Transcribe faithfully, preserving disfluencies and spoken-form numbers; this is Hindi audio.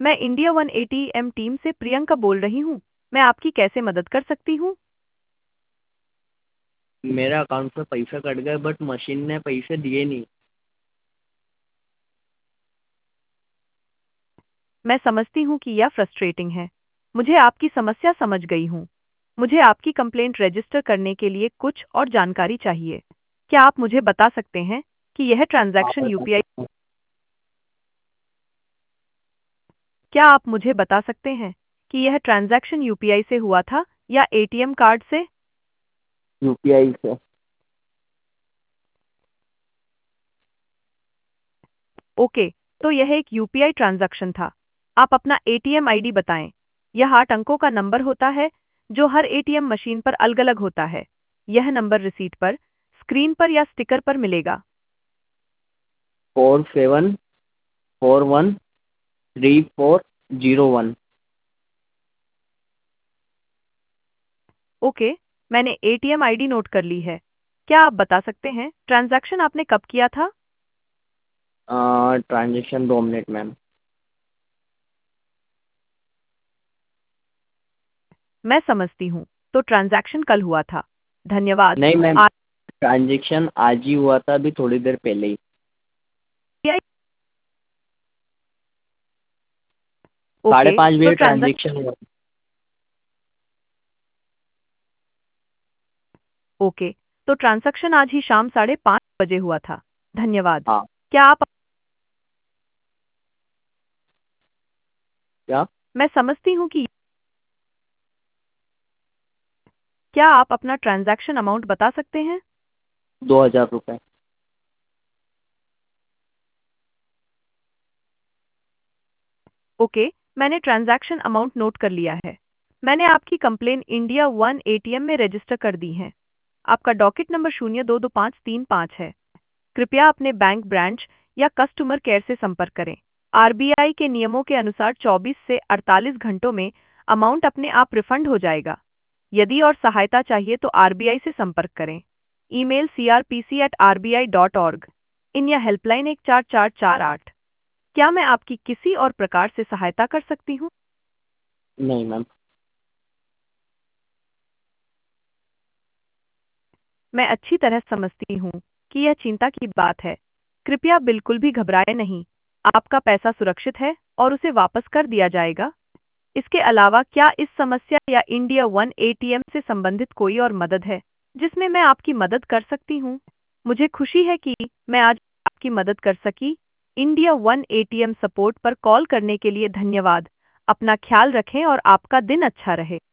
मैं इंडिया वन एटीएम टीम से प्रियंका बोल रही हूँ। मैं आपकी कैसे मदद कर सकती हूँ? मेरे अकाउंट से पैसे कट गए बट मशीन ने पैसे दिए नहीं। मैं समझती हूँ कि यह फ्रस्ट्रेटिंग है। मुझे आपकी समस्या समझ गई हूँ। मुझे आपकी कंप्लेंट रजिस्टर करने के लिए कुछ और जानकारी चाहिए। क्या आप मुझे बता सकते हैं कि यह आप ट्रांजैक्शन बता यूपीआई सकते हैं? क्या आप मुझे बता सकते हैं कि यह ट्रांजैक्शन यूपीआई से हुआ था या एटीएम कार्ड से? यूपीआई से। ओके, तो यह एक यूपीआई ट्रांजैक्शन था। आप अपना एटीएम आईडी बताएं। यह आठ अंकों का नंबर होता है जो हर एटीएम मशीन पर अलग-अलग होता है। यह नंबर रिसीट पर, स्क्रीन पर या स्टिकर पर मिलेगा। Four seven four one three four zero one. Okay, मैंने एटीएम आईडी नोट कर ली है। क्या आप बता सकते हैं ट्रांजैक्शन आपने कब किया था? ट्रांजेक्शन दो मिनट मैम। मैं समझती हूँ। तो ट्रांजैक्शन कल हुआ था। धन्यवाद। नहीं मैम, आज ट्रांजेक्शन आज ही हुआ था, अभी थोड़ी देर पहले ही। साढ़े ओके, पाँच तो बजे ट्रांजैक्शन ट्रांजेक्शन हुआ। ओके, तो ट्रांजैक्शन आज ही शाम साढ़े पाँच बजे हुआ था। धन्यवाद। हाँ। क्या आप क्या? मैं समझती हूँ कि क्या आप अपना ट्रांजैक्शन अमाउंट बता सकते हैं? दो हजार रुपये। ओके, मैंने ट्रांजैक्शन अमाउंट नोट कर लिया है। मैंने आपकी कंप्लेन इंडिया वन एटीएम में रजिस्टर कर दी है। आपका डॉकेट नंबर शून्य दो दो पाँच तीन पाँच है। कृपया अपने बैंक ब्रांच या कस्टमर केयर से संपर्क करें। आरबीआई के नियमों के अनुसार चौबीस से अड़तालीस घंटों में अमाउंट अपने आप रिफंड हो जाएगा। यदि और सहायता चाहिए तो आरबीआई से संपर्क करें। Email C R P C at R B I dot org. In या हेल्पलाइन एक चार चार चार आठ। क्या मैं आपकी किसी और प्रकार से सहायता कर सकती हूँ? नहीं मैम। मैं अच्छी तरह समझती हूँ कि यह चिंता की बात है। कृपया बिल्कुल भी घबराएं नहीं। आपका पैसा सुरक्षित है और उसे वापस कर दिया जाएगा। इसके अलावा क्या इस समस्या या इंडिया वन एटीएम से संबंधित कोई और मदद है जिसमें मैं आपकी मदद कर सकती हूँ? मुझे खुशी है कि मैं आज आपकी मदद कर सकी। इंडिया वन एटीएम सपोर्ट पर कॉल करने के लिए धन्यवाद। अपना ख्याल रखें और आपका दिन अच्छा रहे।